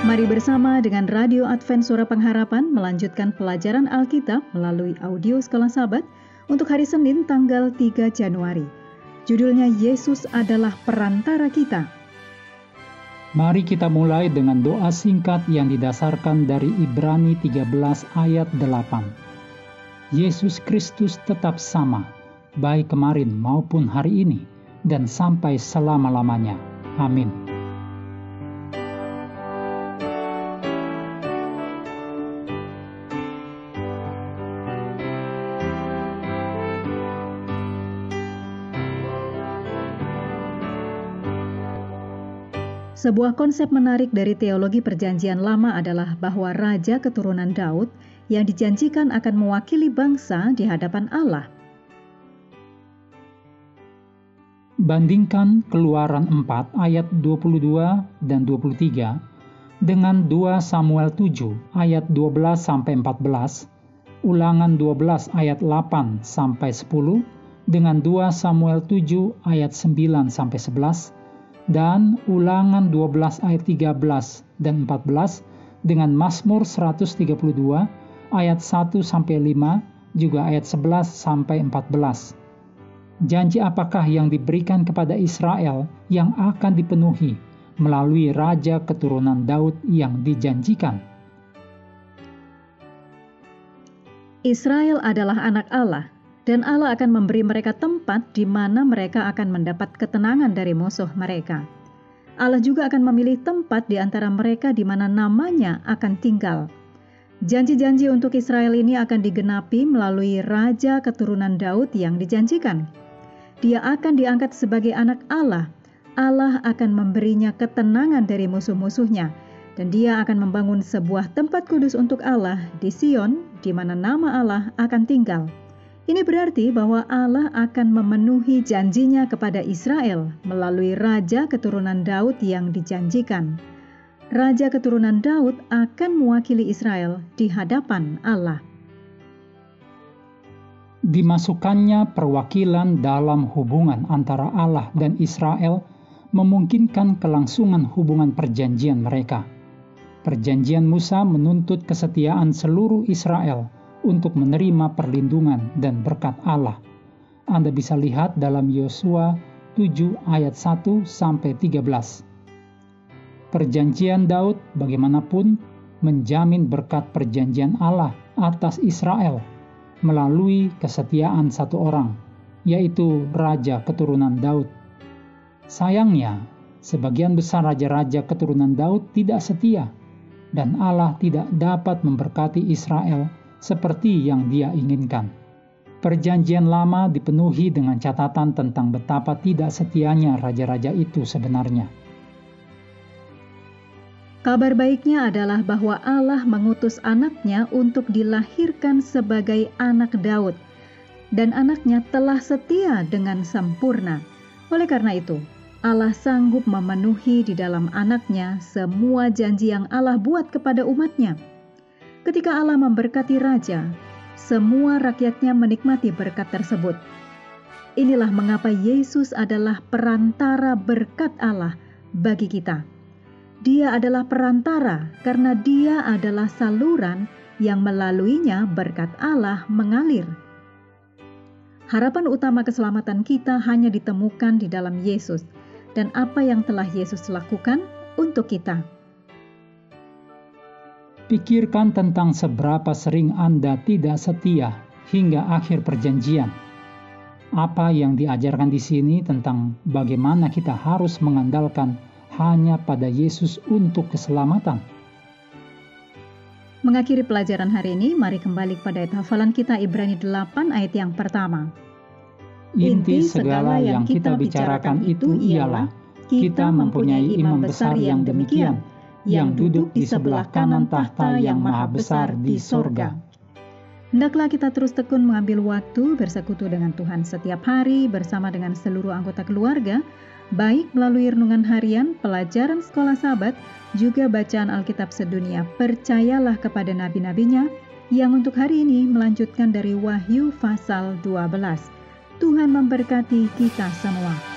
Mari bersama dengan Radio Advent Suara Pengharapan melanjutkan pelajaran Alkitab melalui audio Sekolah Sabat untuk hari Senin tanggal 3 Januari. Judulnya Yesus adalah perantara kita. Mari kita mulai dengan doa singkat yang didasarkan dari Ibrani 13 ayat 8. Yesus Kristus tetap sama, baik kemarin maupun hari ini, dan sampai selama-lamanya. Amin. Sebuah konsep menarik dari teologi Perjanjian Lama adalah bahwa raja keturunan Daud yang dijanjikan akan mewakili bangsa di hadapan Allah. Bandingkan Keluaran 4 ayat 22 dan 23 dengan 2 Samuel 7 ayat 12-14, Ulangan 12 ayat 8-10 dengan 2 Samuel 7 ayat 9-11, dan Ulangan 12 ayat 13 dan 14 dengan Mazmur 132 ayat 1-5 juga ayat 11-14. Janji apakah yang diberikan kepada Israel yang akan dipenuhi melalui raja keturunan Daud yang dijanjikan? Israel adalah anak Allah, dan Allah akan memberi mereka tempat di mana mereka akan mendapat ketenangan dari musuh mereka. Allah juga akan memilih tempat di antara mereka di mana namanya akan tinggal. Janji-janji untuk Israel ini akan digenapi melalui raja keturunan Daud yang dijanjikan. Dia akan diangkat sebagai anak Allah. Allah akan memberinya ketenangan dari musuh-musuhnya, dan dia akan membangun sebuah tempat kudus untuk Allah di Sion, di mana nama Allah akan tinggal. Ini berarti bahwa Allah akan memenuhi janjinya kepada Israel melalui raja keturunan Daud yang dijanjikan. Raja keturunan Daud akan mewakili Israel di hadapan Allah. Dimasukkannya perwakilan dalam hubungan antara Allah dan Israel memungkinkan kelangsungan hubungan perjanjian mereka. Perjanjian Musa menuntut kesetiaan seluruh Israel untuk menerima perlindungan dan berkat Allah. Anda bisa lihat dalam Yosua 7 ayat 1-13. Perjanjian Daud bagaimanapun menjamin berkat perjanjian Allah atas Israel melalui kesetiaan satu orang, yaitu raja keturunan Daud. Sayangnya, sebagian besar raja-raja keturunan Daud tidak setia, dan Allah tidak dapat memberkati Israel seperti yang dia inginkan. Perjanjian Lama dipenuhi dengan catatan tentang betapa tidak setianya raja-raja itu sebenarnya. Kabar baiknya adalah bahwa Allah mengutus anaknya untuk dilahirkan sebagai anak Daud, dan anaknya telah setia dengan sempurna. Oleh karena itu, Allah sanggup memenuhi di dalam anaknya semua janji yang Allah buat kepada umatnya. Ketika Allah memberkati raja, semua rakyatnya menikmati berkat tersebut. Inilah mengapa Yesus adalah perantara berkat Allah bagi kita. Dia adalah perantara karena dia adalah saluran yang melaluinya berkat Allah mengalir. Harapan utama keselamatan kita hanya ditemukan di dalam Yesus dan apa yang telah Yesus lakukan untuk kita. Pikirkan tentang seberapa sering Anda tidak setia hingga akhir perjanjian. Apa yang diajarkan di sini tentang bagaimana kita harus mengandalkan hanya pada Yesus untuk keselamatan? Mengakhiri pelajaran hari ini, mari kembali kepada ayat hafalan kita Ibrani 8 ayat yang pertama. Inti segala yang kita bicarakan itu ialah kita mempunyai imam besar yang demikian, yang duduk di sebelah kanan tahta yang maha besar di sorga. Hendaklah kita terus tekun mengambil waktu bersekutu dengan Tuhan setiap hari bersama dengan seluruh anggota keluarga, baik melalui renungan harian, pelajaran sekolah Sabat, juga bacaan Alkitab sedunia. Percayalah kepada nabi-nabinya yang untuk hari ini melanjutkan dari Wahyu pasal 12. Tuhan memberkati kita semua.